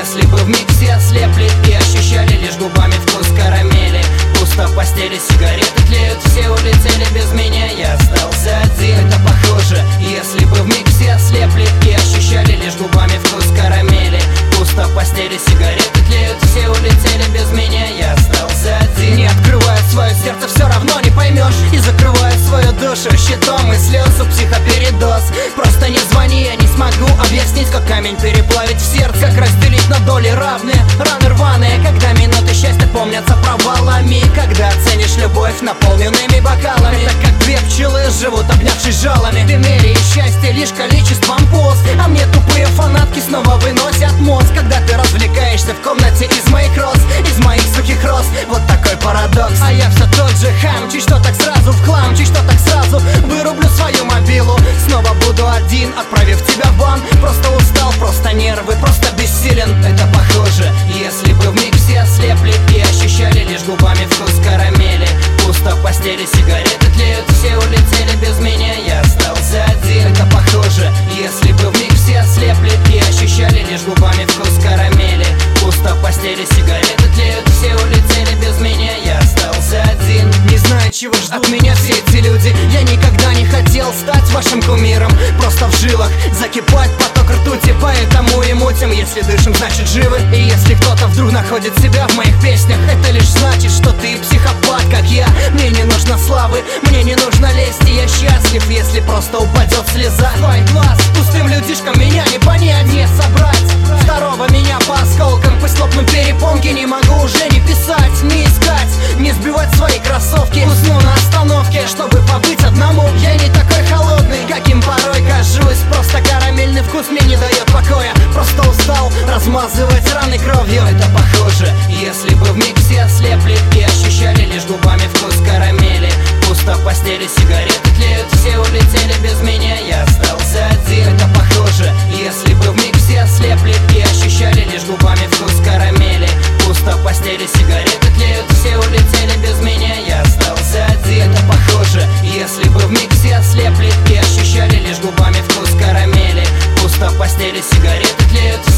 Если бы вмиг все ослепли и ощущали лишь губами вкус карамели. Пусто в постели, сигареты тлеют, все улетели без меня, я остался один. Это похоже, если бы вмиг все ослепли и ощущали лишь губами вкус карамели. Пусто в постели, сигареты тлеют, все улетели без меня, я остался один. Не открывая свое сердце, все равно не поймешь. И закрывая свою душу щитом и слез, у психопередоз. Просто не звони, я не смогу объяснить, как камень переплавить в сердце, как разделить на доли равные, раны рваные. Когда минуты счастья помнятся провалами, когда оценишь любовь наполненными бокалами. Это как две пчелы живут, обнявшись жалами. Ты меряешь счастье лишь количеством поз, а мне тупые фанатки снова выносят мозг. Когда ты развлекаешься в комнате из моих роз, из моих сухих роз. Вот такой парадокс. А я все тот же хам, чуть что так сразу в хлам, чуть что так сразу вырублю свою мобилу. Снова буду один, отправив тебя в бан. Просто устал, просто нервы, просто бессилен. Это похоже, если бы вмиг все ослепли и ощущали лишь губами вкус карамели. Пусто в постели, сигареты тлеют, все улетели без меня, я остался один. Это похоже, если бы вмиг все ослепли и ощущали лишь губами вкус карамели. Пусто в постели, сигареты тлеют, все улетели без меня, я остался один. Не знаю, чего ждут от меня все эти люди. Я никогда не хотел стать вашим кумиром. Просто в жилах закипает поток ртути, поэтому и мутим. Если дышим, значит живы. И если кто-то вдруг находит себя в моих песнях, это лишь значит, что ты психопат, как я. Мне не нужно славы, мне не нужно лести. Я счастлив, если просто упадет слеза. Твой глаз пустым людишкам меня не понять, не собрать. Второго меня по осколкам, пусть лопнут перепонки. Не могу уже не писать, не искать, не сбивать свои кроссовки. Усну на остановке, чтобы побыть одному. Я не такой холодный, каким порой кажусь. Просто карамельный вкус мне не дает покоя. Просто устал размазывать раны кровью. Это похоже, если бы вмиг все ослепли и ощущали лишь губами вкус карамели. Пусто в постели, сигареты тлеют, все улетели без меня, я остался один. Это похоже, если бы вмиг все ослепли и ощущали лишь губами вкус карамели. Пусто в постели, сигареты тлеют, все улетели без меня, я остался один. Это похоже, если бы вмиг все ослепли и ощущали лишь губами вкус карамели. Пусто в постели, сигареты тлеют,